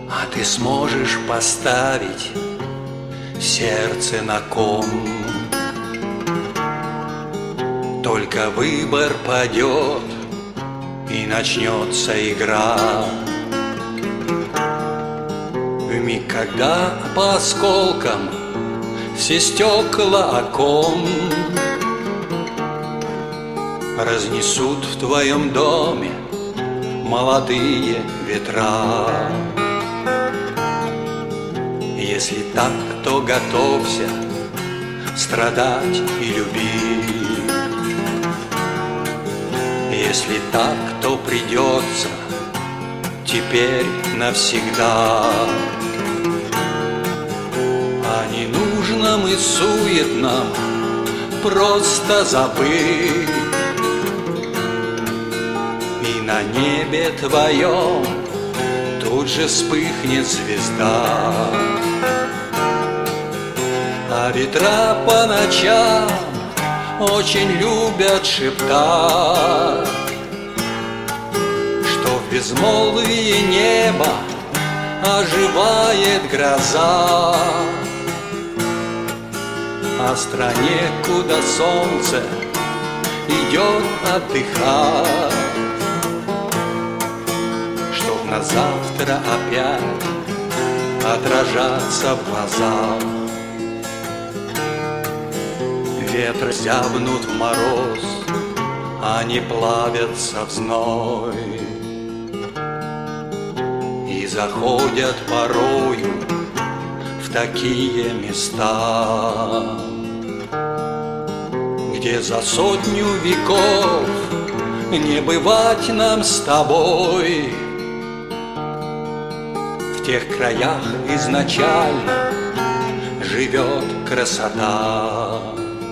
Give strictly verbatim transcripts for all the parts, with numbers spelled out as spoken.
А ты сможешь поставить сердце на кон. Только выбор падет, и начнется игра. В миг, когда по осколкам все стекла окон разнесут в твоем доме молодые ветра. Если так, то готовься страдать и любить. Если так, то придется теперь навсегда. О ненужном и суетном просто забыть. И на небе твоем тут же вспыхнет звезда. А ветра по ночам очень любят шептать, что в безмолвии неба оживает гроза. О стране, куда солнце идет отдыхать, чтоб на завтра опять отражаться в глазах. Ветры зябнут в мороз, они плавятся в зной и заходят порою в такие места, где за сотню веков не бывать нам с тобой. В тех краях изначально живет красота.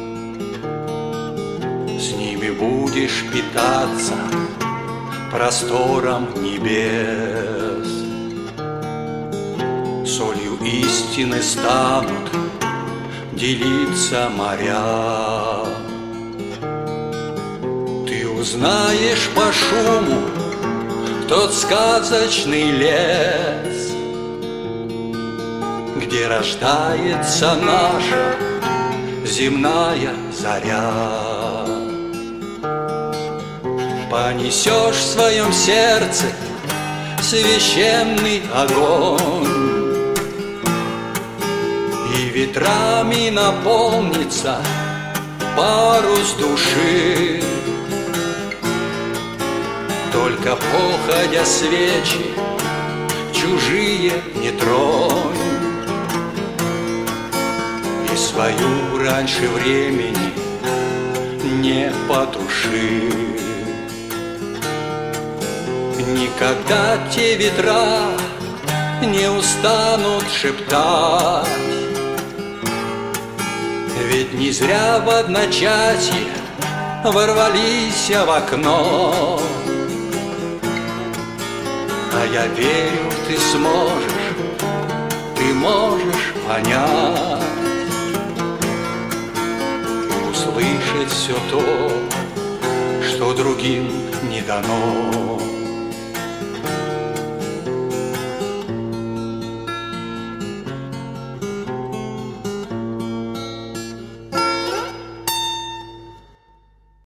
С ними будешь питаться простором небес. Солью истины станут делиться моря. Ты узнаешь по шуму тот сказочный лес, где рождается наша земная заря. Понесешь в своем сердце священный огонь, и ветрами наполнится парус души. Только походя свечи чужие не тронь, и свою раньше времени не потуши. Никогда те ветра не устанут шептать, ведь не зря в одночасье ворвались в окно. А я верю, ты сможешь, ты можешь понять, услышать все то, что другим не дано.